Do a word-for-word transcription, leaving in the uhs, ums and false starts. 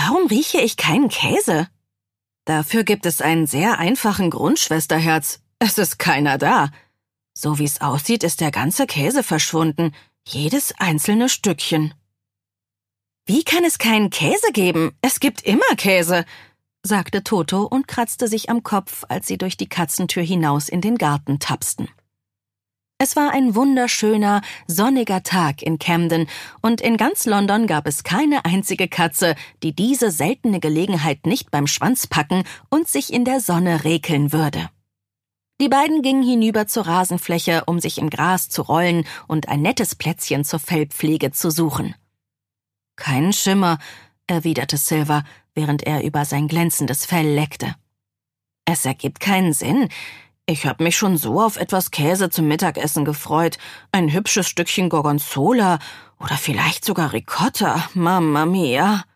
Warum rieche ich keinen Käse? Dafür gibt es einen sehr einfachen Grund, Schwesterherz. Es ist keiner da. So wie es aussieht, ist der ganze Käse verschwunden. Jedes einzelne Stückchen. Wie kann es keinen Käse geben? Es gibt immer Käse, sagte Toto und kratzte sich am Kopf, als sie durch die Katzentür hinaus in den Garten tapsten. Es war ein wunderschöner, sonniger Tag in Camden, und in ganz London gab es keine einzige Katze, die diese seltene Gelegenheit nicht beim Schwanz packen und sich in der Sonne rekeln würde. Die beiden gingen hinüber zur Rasenfläche, um sich im Gras zu rollen und ein nettes Plätzchen zur Fellpflege zu suchen. »Keinen Schimmer«, erwiderte Silver, während er über sein glänzendes Fell leckte. »Es ergibt keinen Sinn. Ich habe mich schon so auf etwas Käse zum Mittagessen gefreut. Ein hübsches Stückchen Gorgonzola oder vielleicht sogar Ricotta. Mamma mia!«